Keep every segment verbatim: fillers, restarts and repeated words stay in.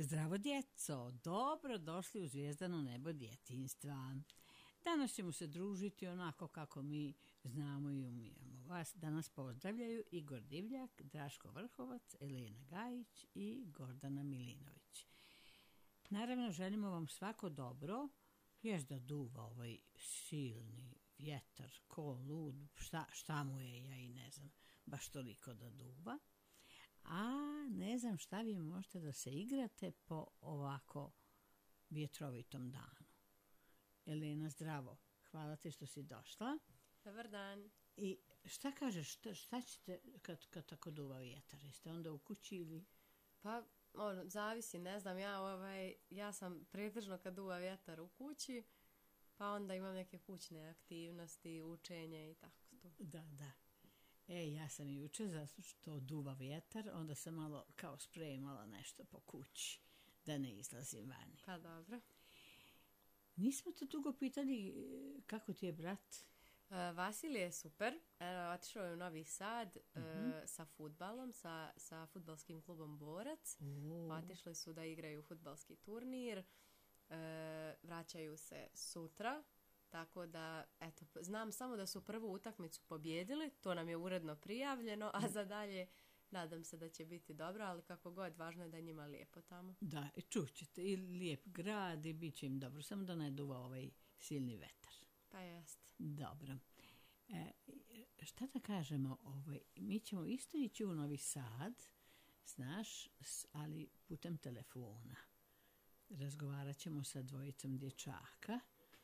Zdravo djeco, dobro došli u Zvijezdano nebo djetinjstva. Danas ćemo se družiti onako kako mi znamo i umijemo. Vas danas pozdravljaju Igor Divljak, Draško Vrhovac, Elena Gajić i Gordana Milinović. Naravno, želimo vam svako dobro, jest da duva ovaj silni vjetar, ko lud, šta, šta mu je, ja i ne znam, baš toliko da duva. A ne znam šta vi možete da se igrate po ovako vjetrovitom danu. Elena, zdravo. Hvala ti što si došla. Dobar dan. I šta kažeš, šta, šta ćete kad, kad tako duva vjetar? Jeste onda u kući ili? Pa, ono, zavisi, ne znam, ja, ovaj, ja sam pretežno kad duva vjetar u kući, pa onda imam neke kućne aktivnosti, učenje i tako to. Da, da. E, ja sam juče, zato što duva vjetar, onda sam malo kao spremala nešto po kući, da ne izlazim vani. Pa dobro. Nismo te dugo pitali kako ti je brat? Uh, Vasilij je super, e, otišao je u Novi Sad uh-huh. uh, sa fudbalom, sa, sa fudbalskim klubom Borac. Oh. Otišli su da igraju fudbalski turnir, uh, vraćaju se sutra. Tako da, eto, znam samo da su prvu utakmicu pobjedili, to nam je uredno prijavljeno, a za dalje nadam se da će biti dobro, ali kako god, važno je da njima lijepo tamo. Da, čućete, i lijep grad i bit će im dobro, samo da ne duva ovaj silni vetar. Pa jest. Dobro. E, šta da kažemo, ovaj, mi ćemo isto ići u Novi Sad, znaš, ali putem telefona. Razgovarat ćemo sa dvojicom dječaka.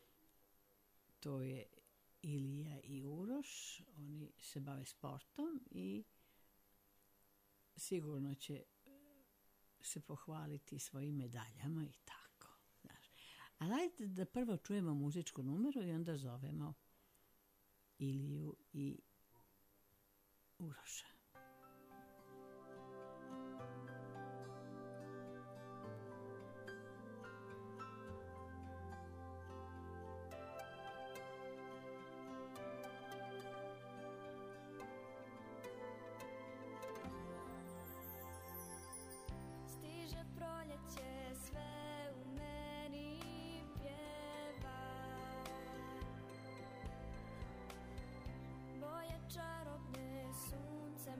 To je Ilija i Uroš, oni se bave sportom i sigurno će se pohvaliti svojim medaljama i tako. Znaš. Ali ajde da prvo čujemo muzičku numeru i onda zovemo Iliju i Uroša. Sve u meni pjeva, boje čarobne suncem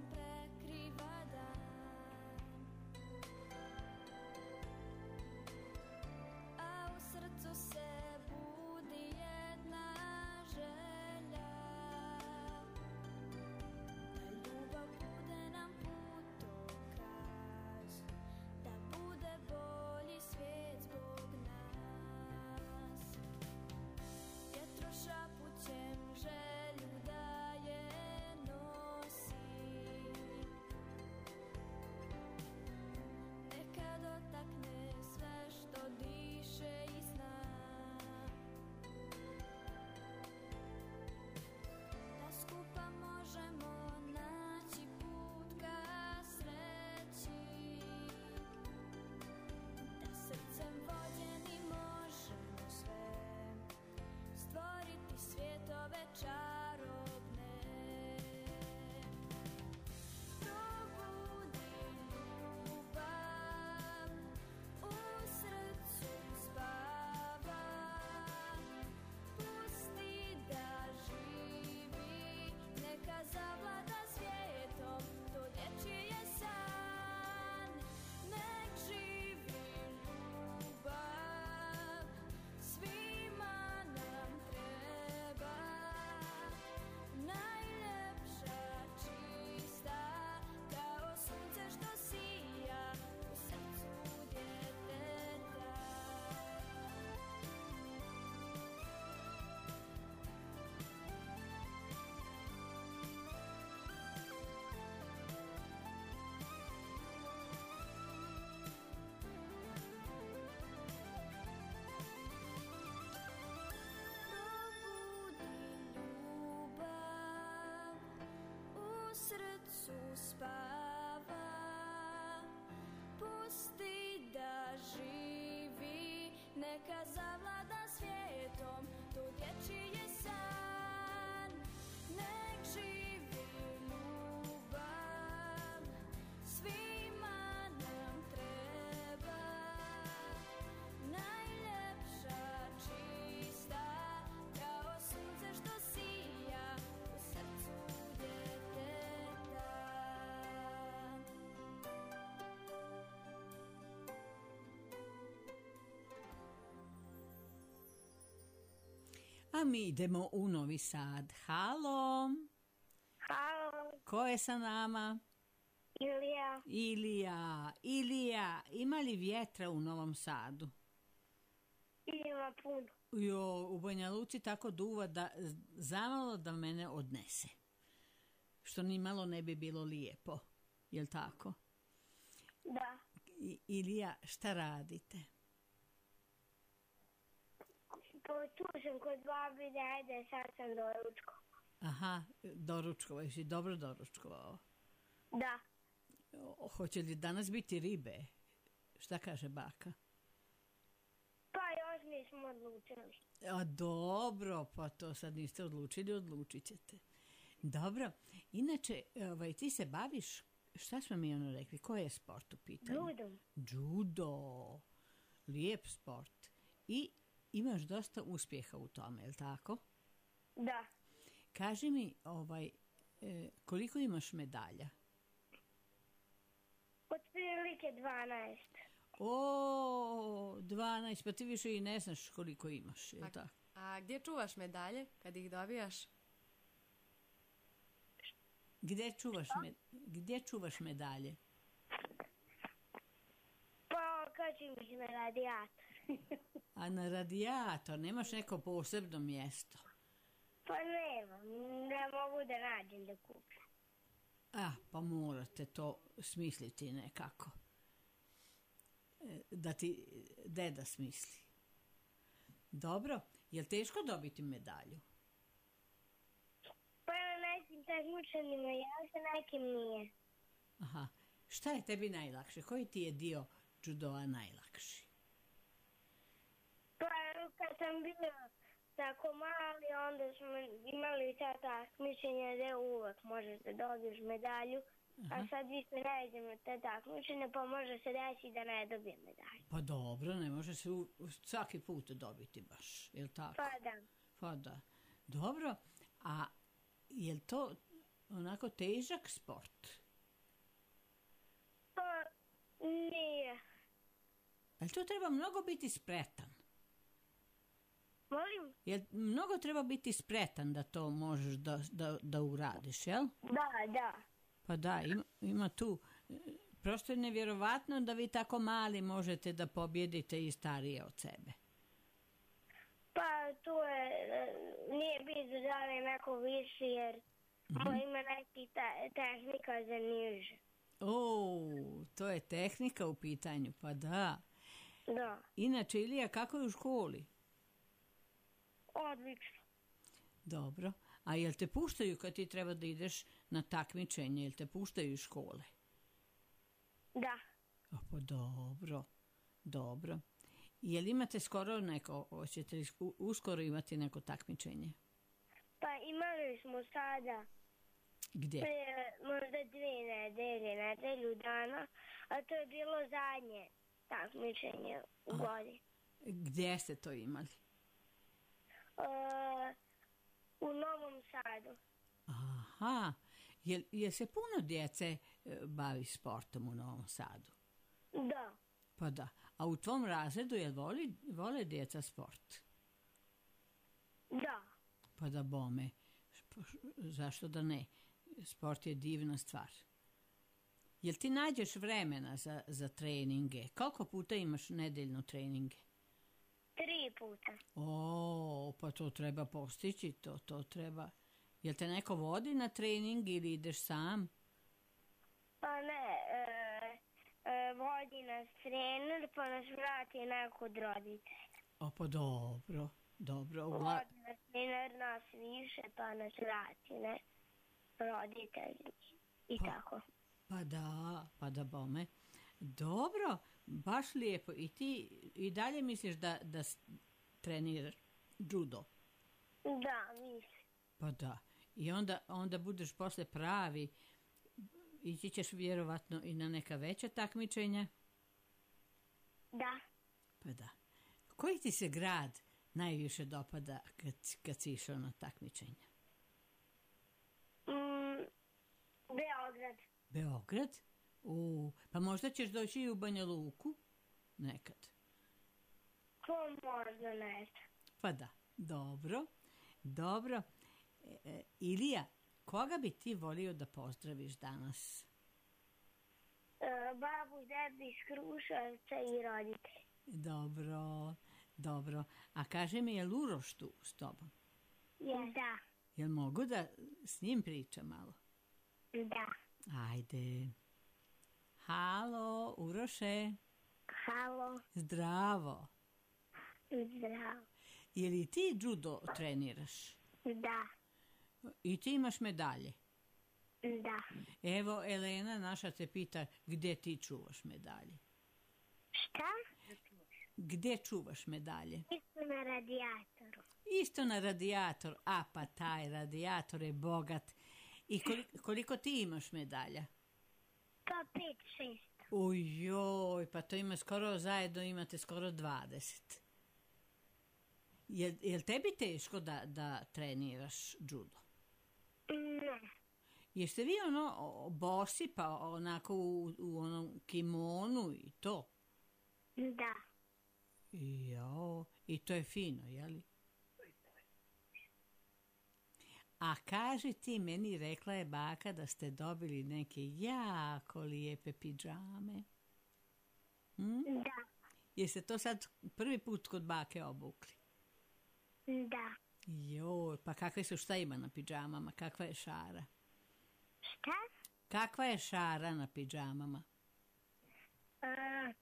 A mi idemo u Novi Sad. Halo, Halo, ko je sa nama? Ilija. Ilija, Ilija, ima li vjetra u Novom Sadu? Ima puno. Jo, u Banja Luci tako duva da zamalo da mene odnese. Što ni malo ne bi bilo lijepo. Jel tako? Da. I, Ilija, šta radite? Pa tu sam kod babi, da ajde, sad sam doručko. Aha, doručkovao si, dobro doručkovao. Da. O, hoće li danas biti ribe? Šta kaže baka? Pa još nismo odlučili. A dobro, pa to sad niste odlučili, odlučit ćete. Dobro, inače, ovaj, ti se baviš, šta smo mi ono rekli, koji je sport u pitanju? Judom. Judo, lijep sport. I imaš dosta uspjeha u tome, je li tako? Da. Kaži mi, ovaj, e, koliko imaš medalja? Otprilike dvanaest. O, dvanaest, pa ti više i ne znaš koliko imaš, je li A, tako? a gdje čuvaš medalje kad ih dobijaš? Gdje čuvaš, me, gdje čuvaš medalje? Pa okačim ih na radijator. A na radijator, nemaš neko posebno mjesto? Pa nemam, ne mogu da nađem da kupim. A, pa morate to smisliti nekako. E, Da ti deda smisli. Dobro, je li teško dobiti medalju? Pa na nekim takmičenjima ja se nekim nije. Aha, šta je tebi najlakše? Koji ti je dio judoa najlakši? Pa kad sam bio tako mali, onda smo imali ta takmičenja gdje uvek možeš da dobiješ medalju, Aha. a sad više ne idemo te takmičenja, pa može se reći da ne dobije medalju. Pa dobro, ne može se u, u- svaki put dobiti baš, je li tako? Pa da. Pa da. Dobro, a je li to onako težak sport? Pa nije. Ali to treba mnogo biti spretan. Molim? Jer mnogo treba biti spretan da to možeš da, da, da uradiš, jel? Da, da. Pa da, ima, ima tu. e, Prosto je nevjerovatno da vi tako mali možete da pobjedite i starije od sebe. Pa tu je, e, nije bitno da li je neko viši, jer Mhm. ima neki te, tehnika za niže. O, to je tehnika u pitanju, pa da. Da, Inače, Ilija, kako je u školi? odlično. Dobro. A jel te puštaju kad ti treba da ideš na takmičenje? Jel te puštaju iz škole? Da. O, pa dobro, dobro. Jel imate skoro neko, hoćete li u- uskoro imati neko takmičenje? Pa imali smo sada Gdje? prije možda dvije nedelje, nedelju dana, a to je bilo zadnje takmičenje u Aha. godini. Gdje ste to imali? E, u Novom Sadu. Aha, jel, jel se puno djece e, bavi sportom u Novom Sadu? Da, Pa da. A u tvom razredu jel voli, vole djeca sport? da. Pa da bome. Pa š- Zašto da ne? Sport je divna stvar. Jel ti nađeš vremena za, za treninge? Koliko puta imaš nedeljno treninge? Tri puta. O, pa to treba postići, to, to treba. Jel te neko vodi na trening ili ideš sam? Pa ne, e, e, vodi nas trener, pa nas vrati neko od roditelja. O, pa dobro, dobro. Ugla... Vodi nas trener, nas više, pa nas vrati, ne? Roditelji. I Pa- tako. Pa da, pa da bome. Dobro, baš lijepo. I ti i dalje misliš da, da s- treniraš judo? Da, mislim. Pa da. I onda, onda budeš posle pravi. Ići ćeš vjerovatno i na neka veća takmičenja? Da. Pa da. Koji ti se grad najviše dopada kad, kad si išao na takmičenja? Mm, Beograd. Beograd? U, pa možda ćeš doći i u Banja Luku? Nekad. To možda ne znam. Pa da, dobro. Dobro. E, e, Ilija, koga bi ti volio da pozdraviš danas? E, babu, dedu iz Kruševca i roditelji. Dobro, dobro. A kaži mi, je li Uroš tu s tobom? Yes. Da. Jel mogu da s njim pričam malo? Da. Ajde. Halo, Uroše. Halo. Zdravo. Zdravo. Je li ti judo treniraš? Da. I ti imaš medalje? Da. Evo, Elena naša te pita gdje ti čuvaš medalje. Šta? Gdje čuvaš medalje? Isto na radijatoru. Isto na radijator. A pa taj radijator je bogat. I koliko, koliko ti imaš medalja? Pa pet, šest. Ujoj, pa to ima skoro, zajedno imate skoro dvadeset. Jel, jel tebi teško da, da treniraš judo? Ne. Jeste vi ono o, bosi pa onako u, u onom kimonu i to? Da. Jo, i to je fino, jeli? A kaži ti, meni rekla je baka da ste dobili neke jako lijepe pidžame. Hm? Da. Jeste to sad prvi put kod bake obukli? Da. Joj, pa kakve su, šta ima na pidžamama? Kakva je šara? Šta? Kakva je šara na pidžamama? Uh,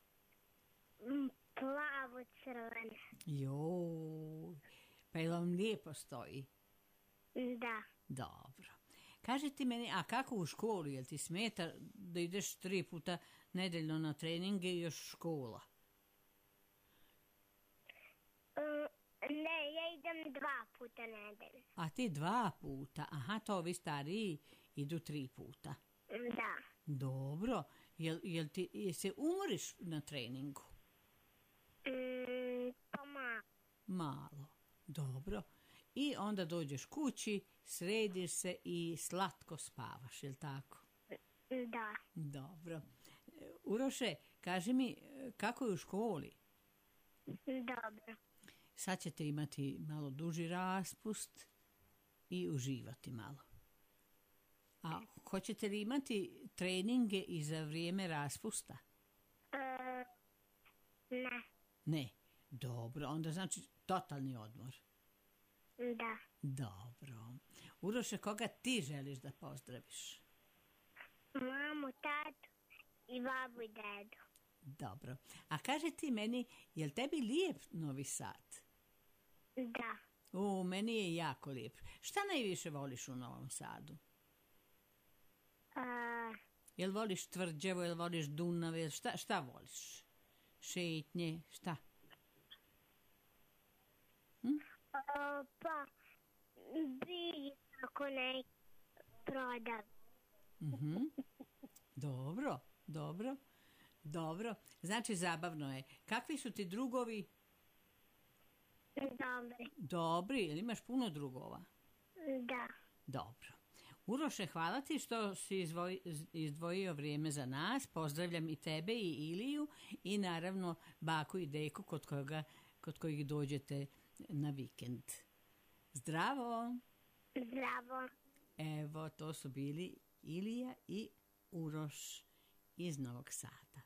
plavo crvene. Joj, pa je vam lijepo stoji? Da. Dobro. Kaži ti meni, a kako u školi? Jel ti smeta da ideš tri puta nedeljno na treninge i još škola? Uh, ne, ja idem dva puta nedelje. A ti dva puta? Aha, to ovi stariji idu tri puta. Da. Dobro. Jel, jel ti, jel se umoriš na treningu? Mm, pa malo. Malo. Dobro. I onda dođeš kući, središ se i slatko spavaš, jel tako? Da. Dobro. Uroše, kaži mi, kako je u školi? Dobro. Sad ćete imati malo duži raspust i uživati malo. A hoćete li imati treninge i za vrijeme raspusta? Uh, ne. Ne. Dobro, onda znači totalni odmor. Da. Dobro. Uroše, koga ti želiš da pozdraviš? Mamu, tatu i babu i dedu. Dobro. A kaži ti meni, jel tebi lijep Novi Sad? Da. O, meni je jako lijep. Šta najviše voliš u Novom Sadu? Uh, Jel voliš Tvrđevo, jel voliš Dunav, jel šta, šta voliš? Šetnje, šta? Hm? uh, pa bi ako ne prodam. Mhm. Dobro, dobro, dobro. Znači, zabavno je. Kakvi su ti drugovi? Dobri. Dobri, jel imaš puno drugova? Da. Dobro. Uroše, hvala ti što si izvoj, izdvojio vrijeme za nas. Pozdravljam i tebe i Iliju i naravno baku i deku kod, koga, kod kojih dođete na vikend. Zdravo! Zdravo. Evo, to su bili Ilija i Uroš iz Novog Sada.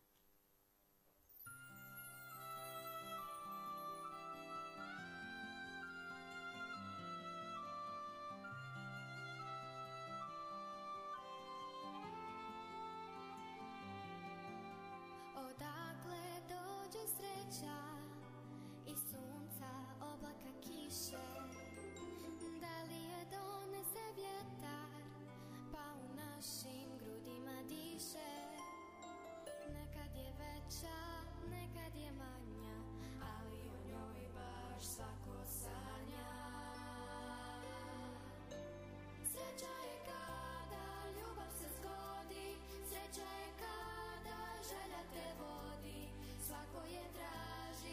Odakle dođe sreća i sunca, oblaka, kiše, da li je donese vjetar pa u našim grudima diše. Nekad je veća, nekad je manja, ali o njoj baš svako sanja. Sreća je kada ljubav se zgodi, sreća je kada želja te vodi, svako je traži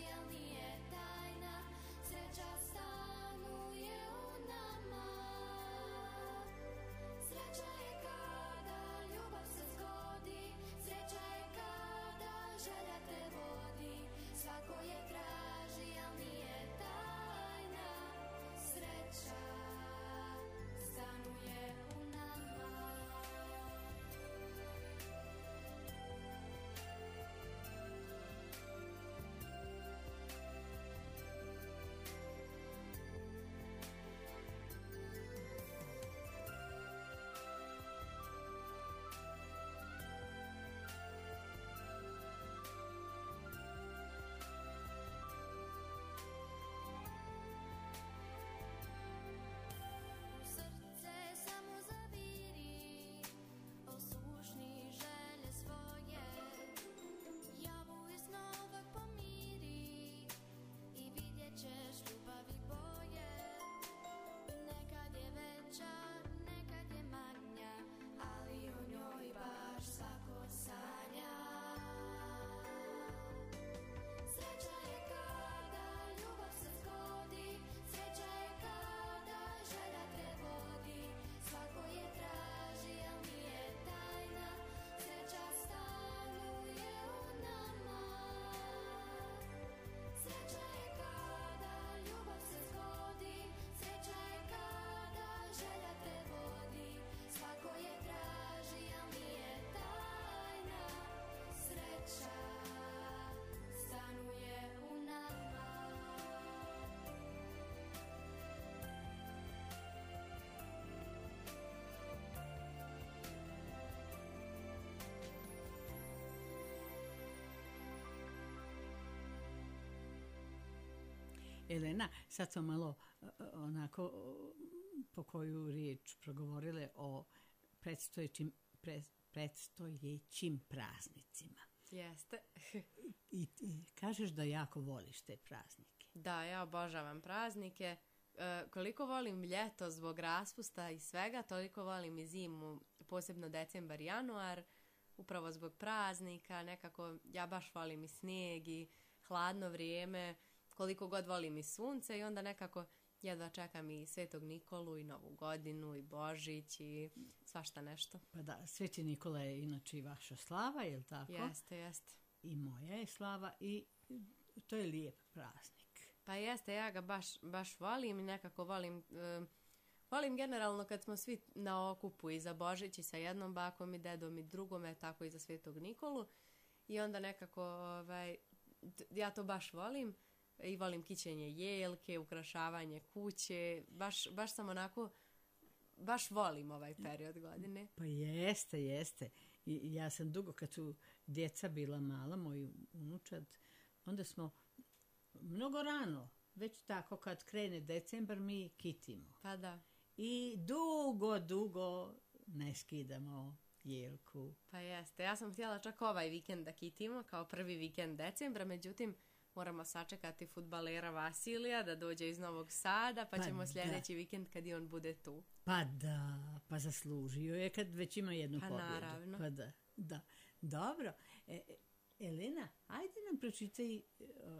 Elena, sad smo malo uh, onako uh, po koju riječ progovorile o predstojećim, pre, predstojećim praznicima. Jeste. I, I kažeš da jako voliš te praznike. Da, ja obožavam praznike. E, koliko volim ljeto zbog raspusta i svega, toliko volim i zimu, posebno decembar, januar, upravo zbog praznika. Nekako ja baš volim i snijeg i hladno vrijeme, koliko god volim i sunce i onda nekako jedva čekam i Svetog Nikolu i Novu godinu i Božić i svašta nešto. Pa da, Sveti Nikola je inače i vaša slava, je li tako? Jeste, jeste. I moja je slava i to je lijep praznik. Pa jeste, ja ga baš, baš volim i nekako volim, uh, volim generalno kad smo svi na okupu i za Božić i sa jednom bakom i dedom i drugome, tako i za Svetog Nikolu. I onda nekako, ovaj, ja to baš volim. I volim kićenje jelke, ukrašavanje kuće, baš, baš sam onako, baš volim ovaj period godine. Pa jeste, jeste. I ja sam dugo, kad su djeca bila mala, moj unučad, onda smo mnogo rano, već tako kad krene decembar, mi kitimo. Pa da. I dugo, dugo ne skidamo jelku. Pa jeste, ja sam htjela čak ovaj vikend da kitimo, kao prvi vikend decembra, međutim, moramo sačekati fudbalera Vasilija da dođe iz Novog Sada, pa, pa ćemo sljedeći da. vikend kad i on bude tu. Pa da, pa zaslužio je kad već ima jednu pa pobjedu. Naravno. Pa da, da. Dobro. E, Elena, ajde nam pročitaj uh,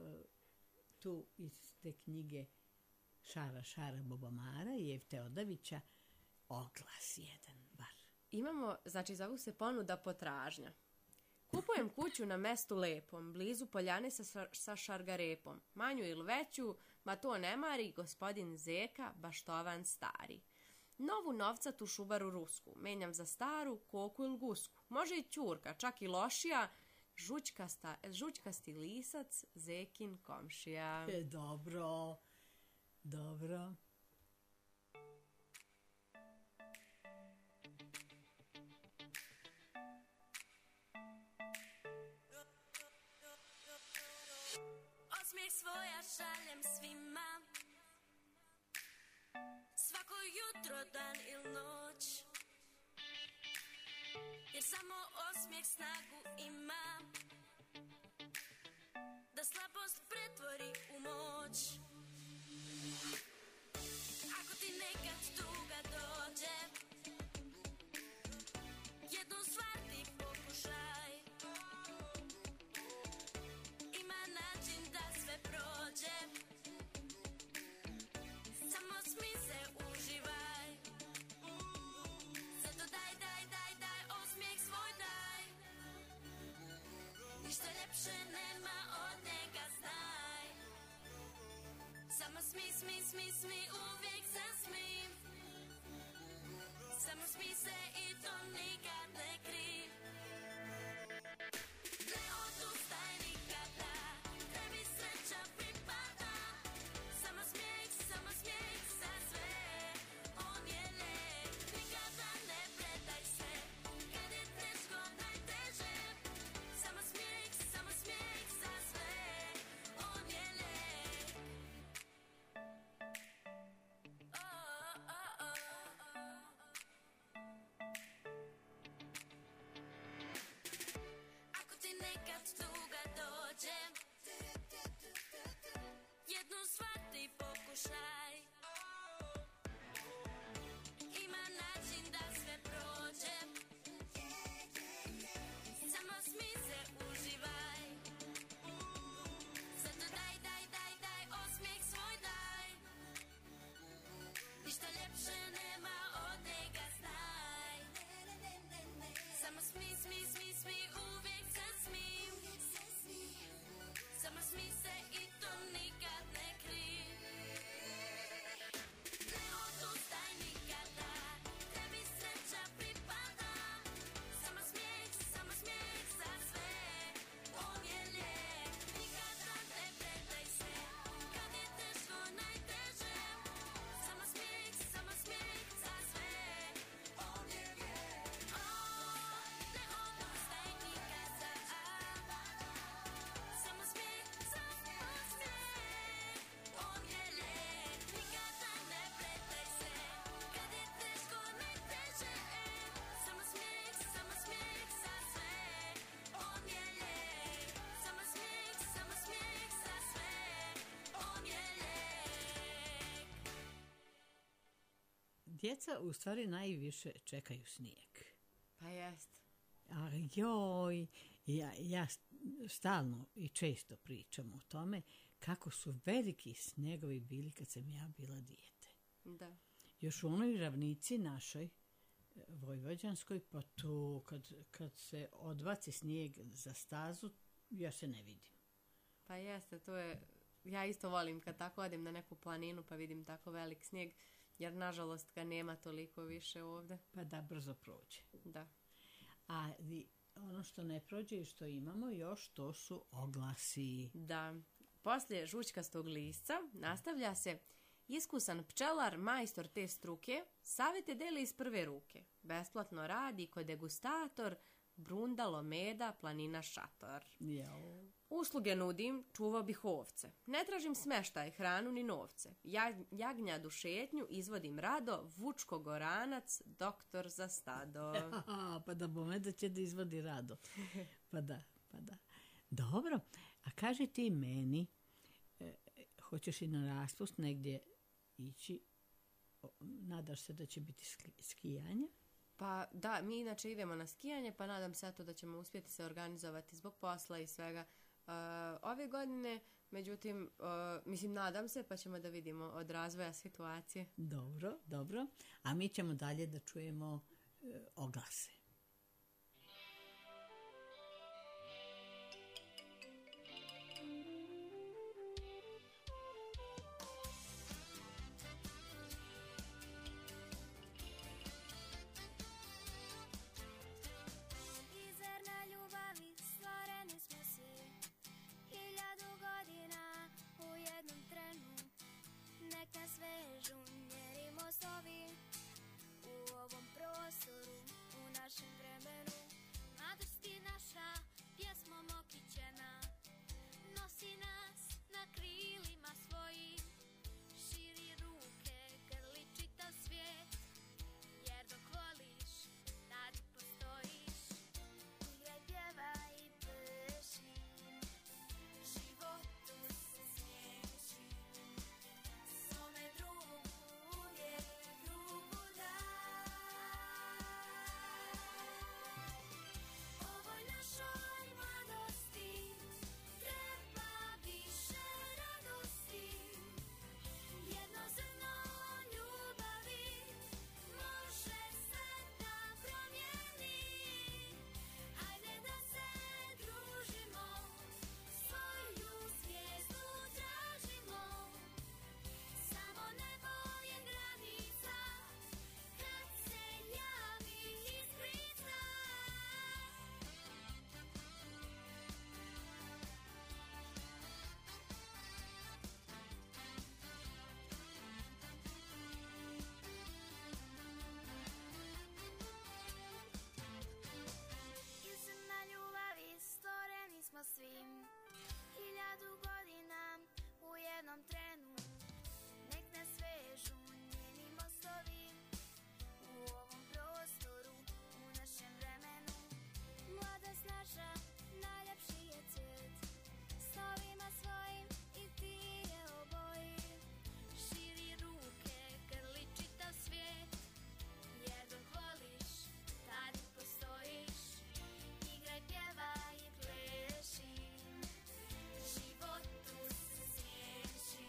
tu iz te knjige Šara, Šara, Bobomara i Jevte Odavića oglas jedan bar. Imamo, znači zovu se ponuda potražnja. Kupujem kuću na mestu lepom, blizu poljane sa, sa šargarepom. Manju ili veću, ma to ne mari, gospodin Zeka, baštovan stari. Novu novcatu šubaru rusku, menjam za staru, koku ili gusku. Može i ćurka, čak i lošija, žućkasta, žućkasti lisac, Zekin komšija. E, dobro, dobro. Osmijeh svoja šaljem svima, svako jutro, dan ili noć, jer samo osmijeh snagu ima da slabost pretvori u moć. Ako ti nekad tuga dođe, jednu stvar ti pokušaj, ima način da sve prođe, samo smi se, uživaj. Zato daj, daj, daj, daj, osmijeh svoj daj, ništa ljepše nema od njega, znaj. djeca u stvari najviše čekaju snijeg. Pa jeste. A joj, ja, ja stalno i često pričam o tome kako su veliki snegovi bili kad sam ja bila dijete. Da. Još u onoj ravnici našoj, vojvođanskoj, pa tu kad, kad se odbaci snijeg za stazu, ja se ne vidim. Pa jeste, to je, ja isto volim kad tako odim na neku planinu pa vidim tako velik snijeg, jer nažalost ga nema toliko više ovdje. Pa da, brzo prođe. Da. A ono što ne prođe i što imamo još, to su oglasi. Da. Poslije žućkastog lisca nastavlja se: iskusan pčelar, majstor te struke, savjete deli iz prve ruke. Besplatno radi kod degustator, Brundalo meda, planina šator. Jao. Usluge nudim, čuvao bih ovce. Ne tražim smeštaj, hranu ni novce. Ja, jagnjadu šetnju izvodim rado, Vučko Goranac, doktor za stado. Aha, pa da bome da će da izvodi rado. Pa da, pa da. Dobro, a kaži ti meni, e, hoćeš i na raspust negdje ići? O, nadaš se da će biti ski, skijanje? Pa da, mi inače idemo na skijanje, pa nadam se to da ćemo uspjeti se organizovati zbog posla i svega uh, ove godine. Međutim, uh, mislim, nadam se, pa ćemo da vidimo od razvoja situacije. Dobro, dobro. A mi ćemo dalje da čujemo uh, oglase. Svim hiljadu godina u jednom trenu, nek nas vežu njeni mostovi u ovom prostoru, u našem vremenu. Mladost naša najljepši je cvijet, snovima svojim i ti je oboji. Širi ruke, grli čitav svijet, jer dok voliš, tad i postojiš. Igraj, pjevaj i pleši, životu se sjeći,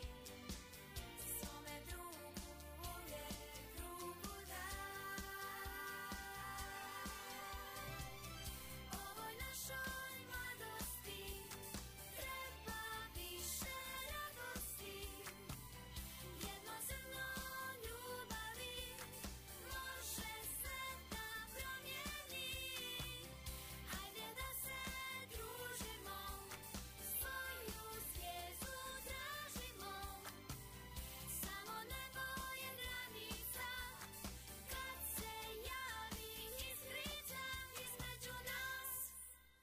svome drugu uvijek ruku daj. Ovoj našoj mladosti treba više radosti, jedno zrno ljubavi može sveta promijeni. Hajde da se družimo, svoju zvijezdu tražimo, samo nebo je granica, kad se javi iskrica između nas.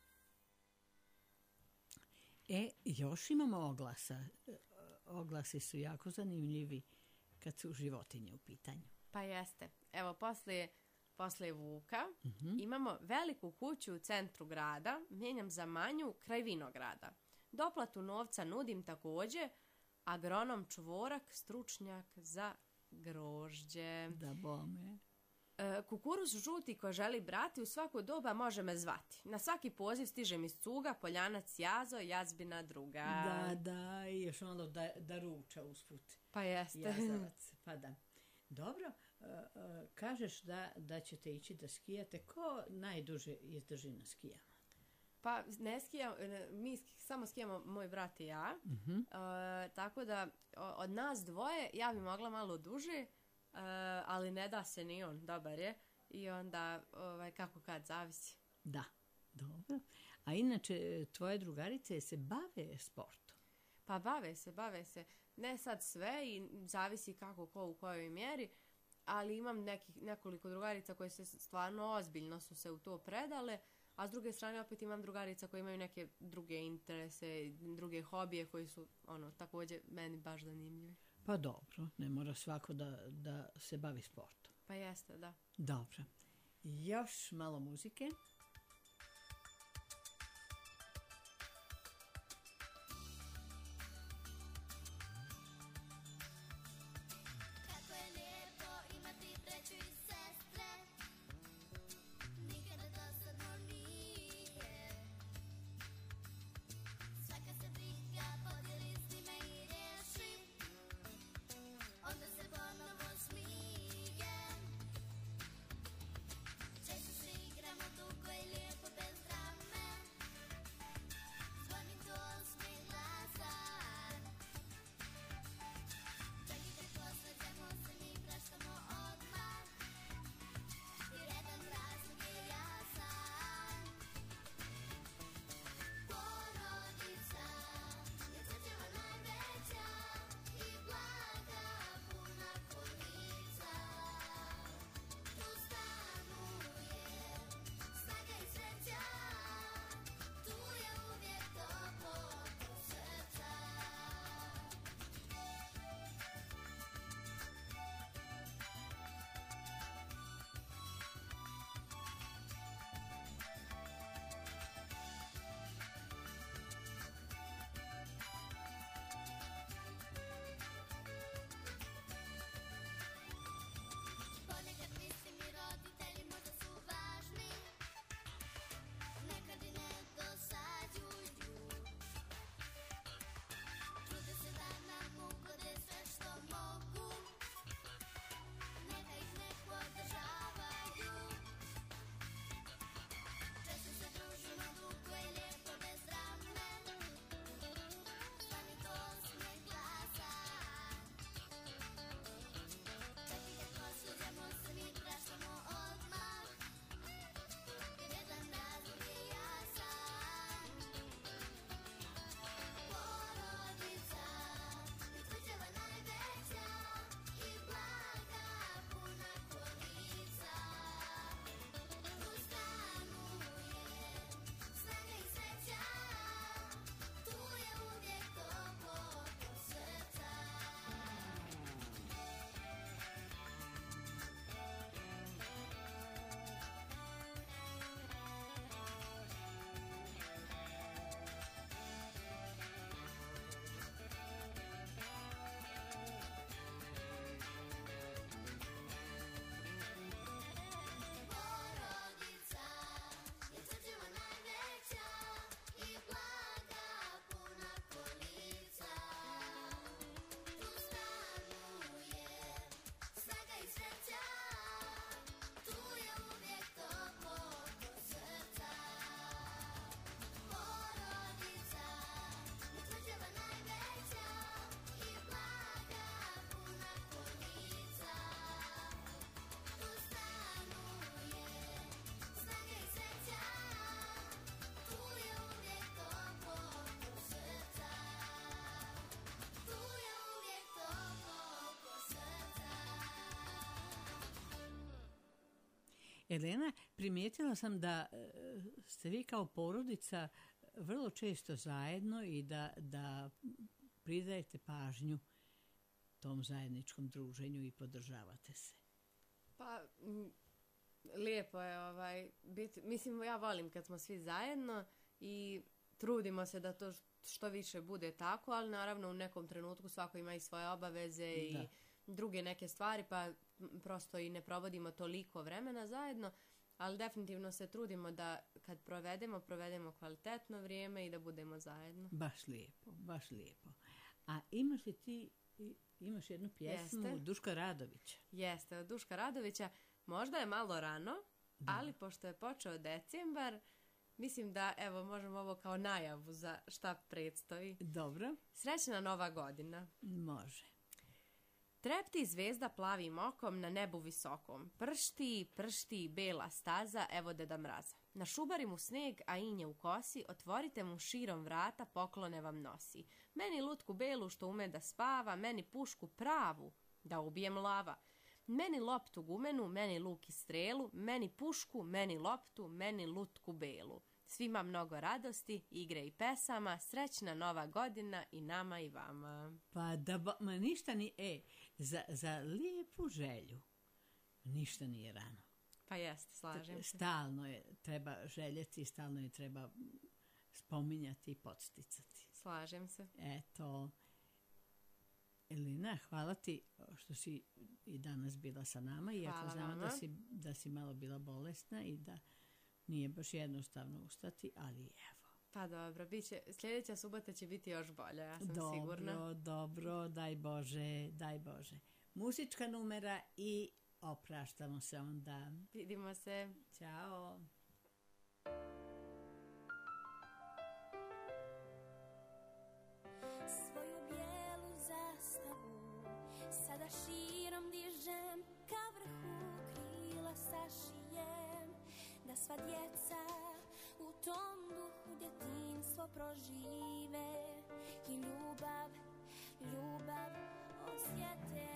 E, još imamo oglasa. E, Oglasi su jako zanimljivi kad su životinje u pitanju. Pa jeste. Evo, poslije, poslije Vuka Mhm. imamo veliku kuću u centru grada, mijenjam za manju kraj vinograda. Doplatu novca nudim također, agronom čvorak, stručnjak za grožđe. Da bome. E, kukuruz žuti ko želi brati u svako doba može me zvati. Na svaki poziv stiže mi s cuga, Poljanac jazo, jazbina druga. Da, da, i još ono da, da ruča usput. Pa jeste. Jazavac, pa da. Dobro, uh, uh, kažeš da, da ćete ići da skijate. Ko najduže izdrži na skijama? Pa ne skijam, mi sk- samo skijamo moj brat i ja. Uh-huh. E, tako da o- od nas dvoje ja bi mogla malo duže, e, ali ne da se ni on, dobar je. I onda, ovaj, kako kad, zavisi. Da, dobro. A inače, tvoje drugarice se bave sportom? Pa bave se, bave se. Ne sad sve i zavisi kako ko u kojoj mjeri, ali imam nekih, nekoliko drugarica koje se stvarno ozbiljno su se u to predale, a s druge strane opet imam drugarica koje imaju neke druge interese, druge hobije koji su ono također meni baš zanimljivi. Pa dobro, ne mora svako da, da se bavi sportom. Pa jeste, da. Dobro. Još malo muzike. Kako je lijepo imati treću i sestre, nikada dosadno nije. Svaka se briga podijeli s njima i riješi, onda se ponovo smije. Često se igramo dugo i lijepo bez drame, zvoni do osmih glasan. Čak i kad posvađamo se mi praštamo odmah, jer jedan razlog je jasan. Porodica je tvrđava najveća i blaga puna polica. Tu stanuje snaga i sreća, tu je uvijek toplo do srca. Ponekad mislim i roditelji možda su važni, nekad i ne dosađuju. Trude se da nam ugode sve što mogu, neka ih ne podržavaju. Često se družimo dugo i lijepo bez drame, zvani do osmih glasan. Čak i kad posvađamo se mi praštamo odmah, jer jedan razlog je jasan. Porodica je tvrđava najveća i blaga puna polica. Tu stanuje snaga i sreća, tu je uvijek toplo do srca. Porodica je tvrđava najveća i blaga puna polica. Tu stanuje snaga i sreća, tu je uvijek toplo do srca. Porodica je tvrđava najveća i blaga puna polica. Tu stanuje snaga i sreća, tu je uvijek toplo do srca. Tu je uvijek toplo do srca. Elena, primijetila sam da e, ste vi kao porodica vrlo često zajedno i da, da pridajete pažnju tom zajedničkom druženju i podržavate se. Pa, m, lijepo je ovaj, biti, mislim ja volim kad smo svi zajedno i trudimo se da to što više bude tako, ali naravno u nekom trenutku svako ima i svoje obaveze i Da. druge neke stvari, pa m, prosto i ne provodimo toliko vremena zajedno, ali definitivno se trudimo da kad provedemo, provedemo kvalitetno vrijeme i da budemo zajedno. Baš lijepo, baš lijepo. A imaš li ti, i- imaš jednu pjesmu Jeste. Duška Radovića? Jeste, od Duška Radovića. Možda je malo rano, ali pošto je počeo decembar, mislim da, evo, možemo ovo kao najavu za šta predstoji. Dobro, Srećna nova godina. može. Trepti zvezda plavim okom na nebu visokom. Pršti, pršti, bela staza, evo deda mraza. Našubari mu sneg, a inje u kosi, otvorite mu širom vrata, poklone vam nosi. Meni lutku belu što ume da spava, meni pušku pravu da ubijem lava. Meni loptu gumenu, meni luk i strelu, meni pušku, meni loptu, meni lutku belu. Svima mnogo radosti, igre i pesama, srećna nova godina i nama i vama. Pa da, ba- ma ništa ni, e, za, za lijepu želju ništa nije rano. Pa jeste, slažem se. Stalno je treba željeti, stalno je treba spominjati i podsticati. Slažem se. Eto, Elina, hvala ti što si i danas bila sa nama, iako Hvala znamo da vama. si, da si malo bila bolesna i da nije baš jednostavno ustati, ali evo. Pa dobro, bit će, sljedeća subota će biti još bolja, ja sam Dobro, sigurna. dobro, daj Bože, daj Bože. Muzička numera i opraštamo se onda. Vidimo se. Ćao. Svoju bijelu zastavu sada širom dižem, ka vrhu krila sašijem, da sva djeca u tom duhu djetinjstvo prožive i ljubav, ljubav osjete.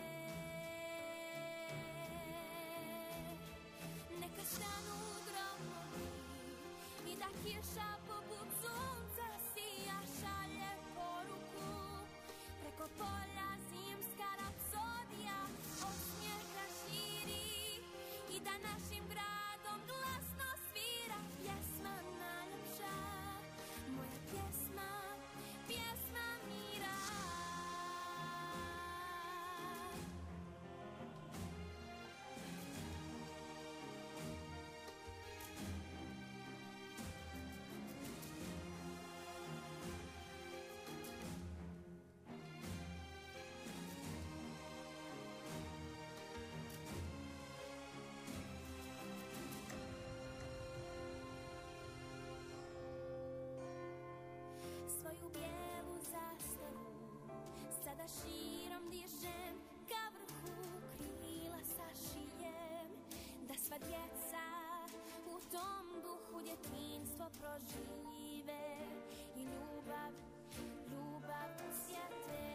Neka stanu gromovi i da kiša poput sunca sija, šalje poruku preko polja zimska rapsodija osmijeha širi i da našim gradom glasno svira pjesma najljepša, moja pjesma, pjesma mira. Svoju bijelu zastavu sada širom dižem, ka vrhu krila sašijem, da sva djeca u tom duhu djetinjstvo prožive i ljubav, ljubav osjete.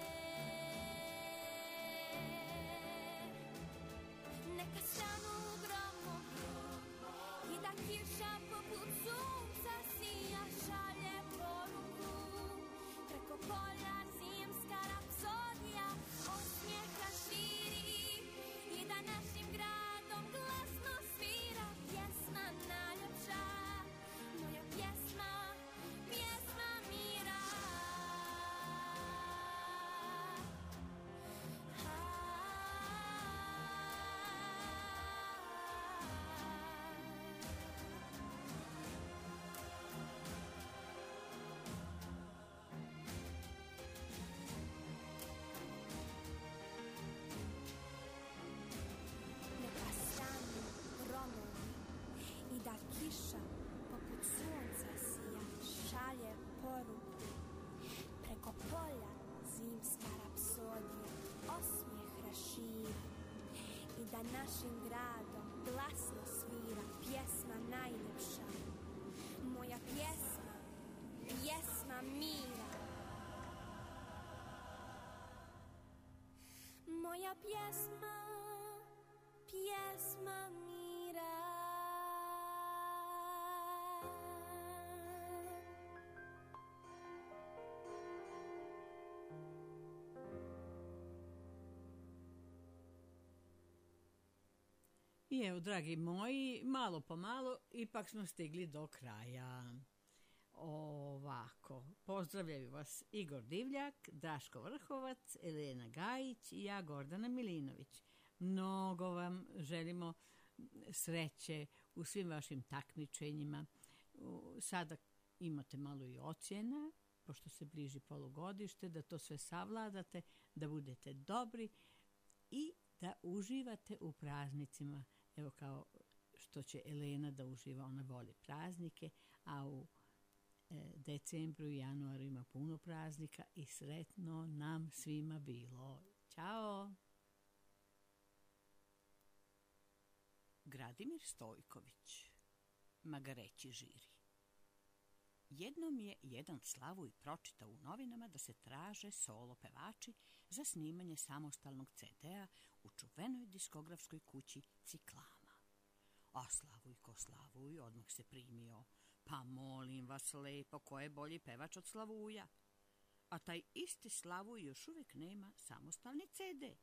Neka stanu gromovi i da kiša poput sunca sija, šalje poruku preko polja zimska rapsodija osmijeha širi i da našim gradom glasno svira pjesma najljepša, moja pjesma, pjesma mira. Neka stanu gromovi i da kiša poput sunca sija, šalje poruku preko polja zimska rapsodija osmijeh raširi i da našim gradom glasno svira pjesma najljepša, moja pjesma, pjesma mira. Moja pjesma, pjesma mira. I evo, dragi moji, malo po malo, ipak smo stigli do kraja. Ovako, pozdravljaju vas Igor Divljak, Daško Vrhovac, Elena Gajić i ja Gordana Milinović. Mnogo vam želimo sreće u svim vašim takmičenjima. U- Sada imate malo i ocjena, pošto se bliži polugodište, da to sve savladate, da budete dobri i da uživate u praznicima. Evo kao što će Elena da uživa, ona voli praznike, a u e, decembru i januaru ima puno praznika i sretno nam svima bilo. Ćao! Gradimir Stojković, Magareći žiri. Jednom je jedan Slavuj pročitao u novinama da se traže solo pevači za snimanje samostalnog ce de-a u čuvenoj diskografskoj kući Ciklama. A Slavujko Slavuj odmah se primio. Pa molim vas lepo, ko je bolji pevač od Slavuja? A taj isti Slavuj još uvijek nema samostalni ce de.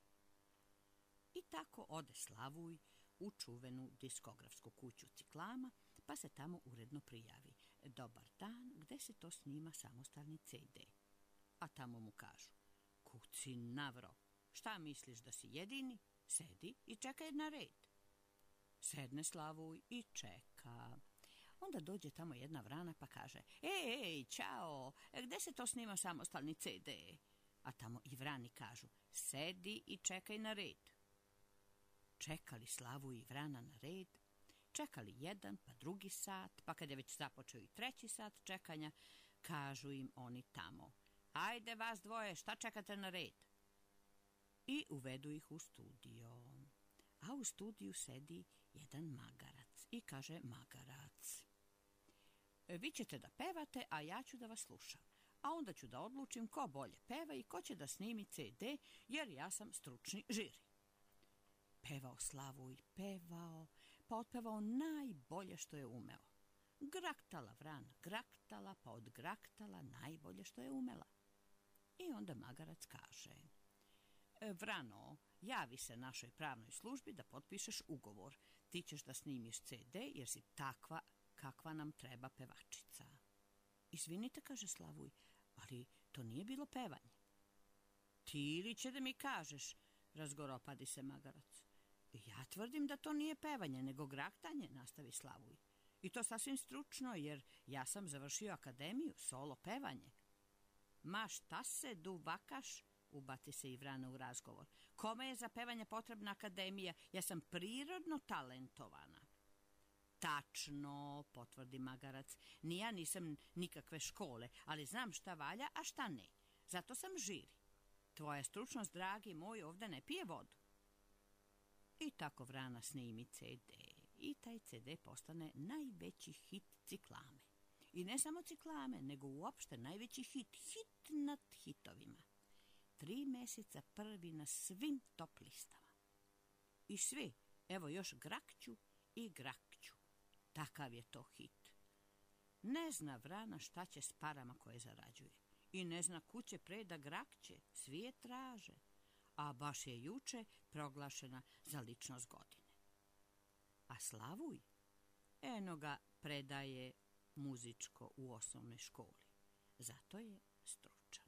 I tako ode Slavuj u čuvenu diskografsku kuću Ciklama, pa se tamo uredno prijavi. Dobar dan, gde se to snima samostalni ce de? A tamo mu kažu, kuci navro, šta misliš da si jedini? Sedi i čekaj na red. Sedne Slavuj i čeka. Onda dođe tamo jedna vrana pa kaže, ej, ej, čao, gde se to snima samostalni ce de? A tamo i vrani kažu, sedi i čekaj na red. Čekali Slavuj i vrana na red, čekali jedan pa drugi sat, pa kad je već započeo i treći sat čekanja, kažu im oni tamo, ajde vas dvoje, šta čekate na red? I uvedu ih u studio. A u studiju sedi jedan magarac i kaže magarac, vi ćete da pevate, a ja ću da vas slušam. A onda ću da odlučim ko bolje peva i ko će da snimi ce de, jer ja sam stručni žiri. Pevao Slavuj, pevao, pa otpevao najbolje što je umeo. Graktala vrana, graktala, pa odgraktala najbolje što je umela. I onda magarac kaže, "E, Vrano, javi se našoj pravnoj službi da potpišeš ugovor. Ti ćeš da snimiš ce de jer si takva kakva nam treba pevačica. Izvinite, kaže Slavuj, ali to nije bilo pevanje. Ti ili će da mi kažeš, razgoropadi se magarac. Ja tvrdim da to nije pevanje, nego graktanje, nastavi Slavuj. I to sasvim stručno, jer ja sam završio akademiju, solo pevanje. Ma šta se duvakaš, ubati se i Vrana u razgovor. Kome je za pevanje potrebna akademija? Ja sam prirodno talentovana. Tačno, potvrdi magarac. Ni ja nisam nikakve škole, ali znam šta valja, a šta ne. Zato sam žiri. Tvoja stručnost, dragi moj, ovde ne pije vodu. I tako Vrana snimi ce de. I taj ce de postane najveći hit Ciklame. I ne samo Ciklame, nego uopšte najveći hit, hit nad hitovima. Tri meseca prvi na svim top listama. I svi, evo još grakću i grakću. Takav je to hit. Ne zna Vrana šta će s parama koje zarađuje. I ne zna kuće pre da grakće, svi je traže. A baš je juče proglašena za ličnost godine. A Slavuj, eno ga predaje muzičko u osnovnoj školi. Zato je stručan.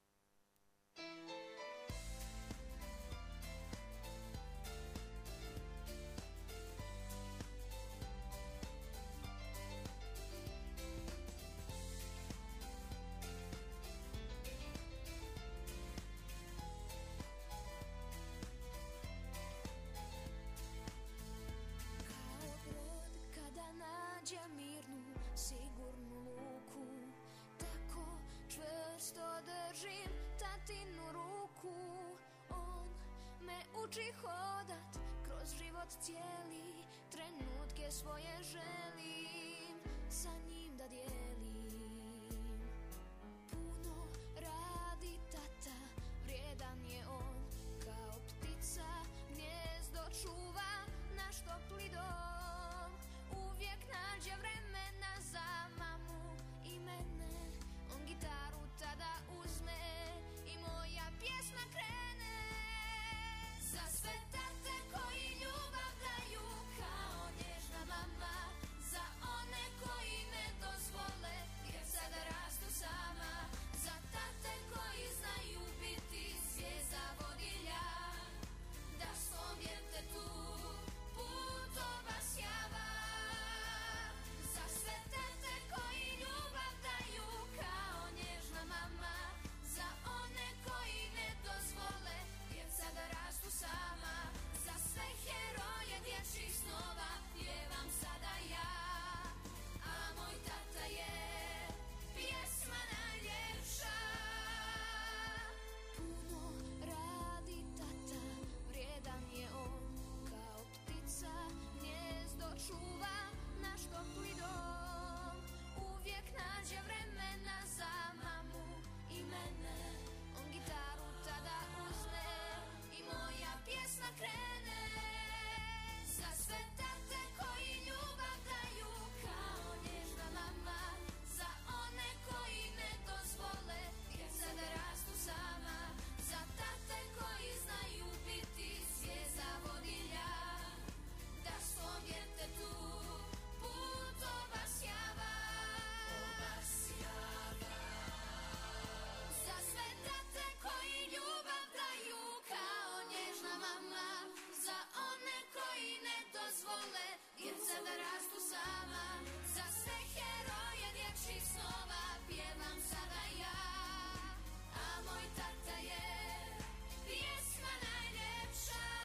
Kao brod kada nađe mirnu, sigurnu luku, tako čvrsto držim tatinu ruku. On me uči hodat kroz život cijeli, trenutke svoje želim sa njim da dijelim.